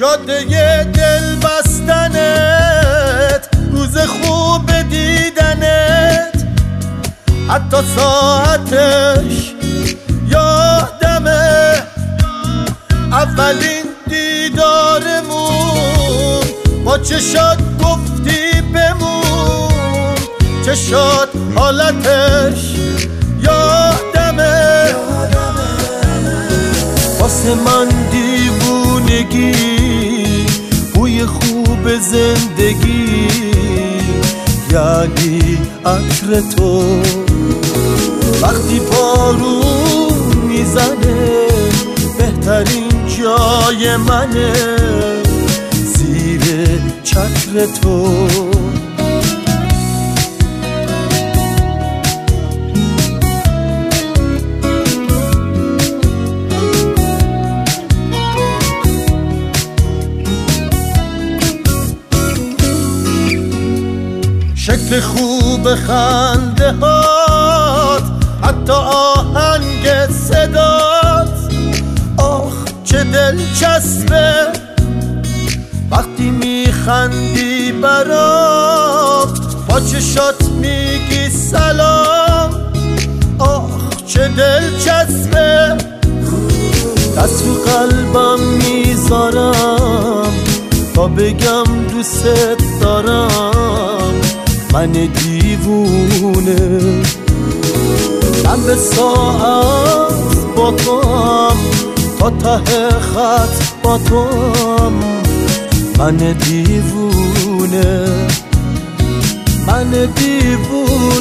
جاده دل بستنت، روز خوب دیدنت، حتی ساعتش یادمه. اولین دیدارمون با چشات گفتی بمون، چشات حالتش یادمه. واسه من دیوونگی، بوی خوب زندگی، یعنی عطر تو. وقتی بارون میزنه بهترین جای منه، زیر چتر تو. شکل خوب خنده هات، حتی آهنگ صدات، آخ چه دلچسبه وقتی میخندی برام، با چشات میگی سلام، آخ چه دلچسبه. دست رو قلبم میذارم تا بگم دوست دارم. من دیوونه من به ساعت با توام، تا ته خط با توام. من دیوونه من دیوونه.